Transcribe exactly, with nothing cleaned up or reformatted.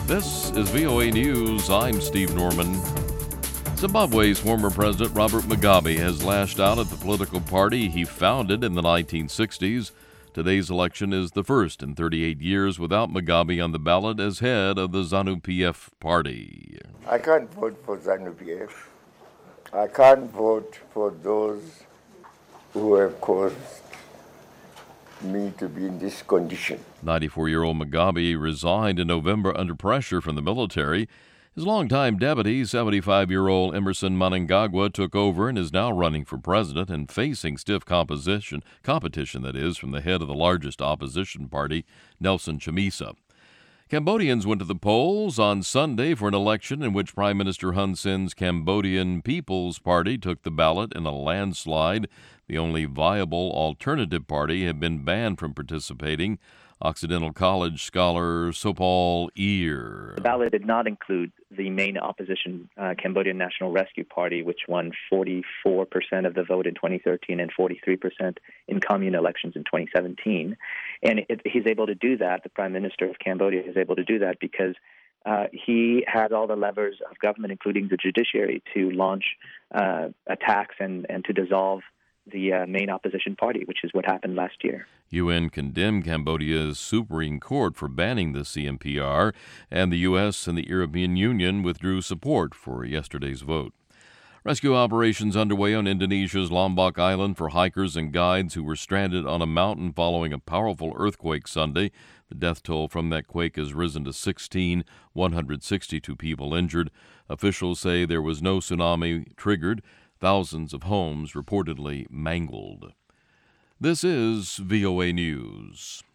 This is V O A News. I'm Steve Norman. Zimbabwe's former president Robert Mugabe has lashed out at the political party he founded in the nineteen sixties. Today's election is the first in thirty-eight years without Mugabe on the ballot as head of the ZANU-P F party. I can't vote for ZANU-P F. I can't vote for those who have caused me to be in this condition. ninety-four-year-old Mugabe resigned in November under pressure from the military. His longtime deputy, seventy-five-year-old Emerson Mnangagwa, took over and is now running for president and facing stiff composition, competition, that is, from the head of the largest opposition party, Nelson Chamisa. Cambodians went to the polls on Sunday for an election in which Prime Minister Hun Sen's Cambodian People's Party took the ballot in a landslide. The only viable alternative party had been banned from participating. Occidental College scholar Sopal Ear. The ballot did not include the main opposition, uh, Cambodian National Rescue Party, which won forty-four percent of the vote in twenty thirteen and forty-three percent in commune elections in twenty seventeen. And it, he's able to do that, the Prime Minister of Cambodia is able to do that because uh, he has all the levers of government, including the judiciary, to launch uh, attacks and, and to dissolve the uh, main opposition party, which is what happened last year. U N condemned Cambodia's Supreme Court for banning the C M P R, and the U S and the European Union withdrew support for yesterday's vote. Rescue operations underway on Indonesia's Lombok Island for hikers and guides who were stranded on a mountain following a powerful earthquake Sunday. The death toll from that quake has risen to sixteen, one hundred sixty-two people injured. Officials say there was no tsunami triggered. Thousands of homes reportedly mangled. This is V O A News.